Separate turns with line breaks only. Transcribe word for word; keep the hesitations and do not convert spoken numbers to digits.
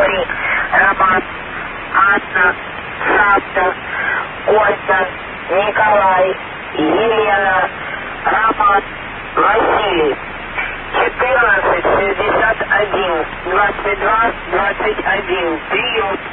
Григорий, Роман, Анна, Саша, Костя, Николай, Елена, Роман, Василий. четырнадцать шестьдесят один двадцать два двадцать один. Прием.